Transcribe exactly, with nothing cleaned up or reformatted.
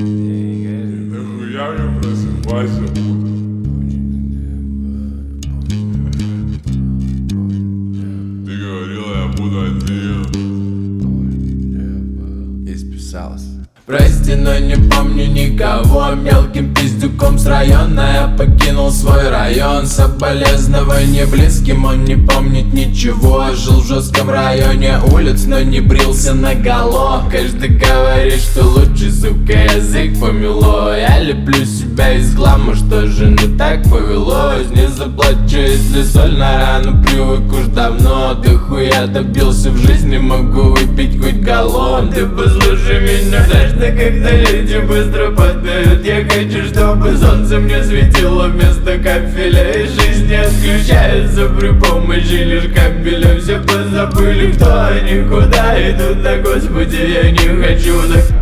Нахуя мне просыпайся утром? Ты говорила, я буду один. Исписалась. Прости, но не помню никого. Мелким пиздюком с района я покинул свой район. Соболезнования близким, он не помнит ничего. Жил в жестком районе улиц, но не брился наголо. Каждый говорит, что лучший, сука, язык помело. Я леплю себя из хлама, что же не так повелось. Не заплачу, если соль на рану, привык уж давно. Ты хуя добился в жизни, могу выпить хоть галлон. Ты послушай меня, дождь, когда люди быстро падают. Я хочу, чтобы солнце мне светило вместо капеля. И жизнь не отключается при помощи лишь капеля. Все позабыли, кто они, куда идут, да господи, я не хочу так.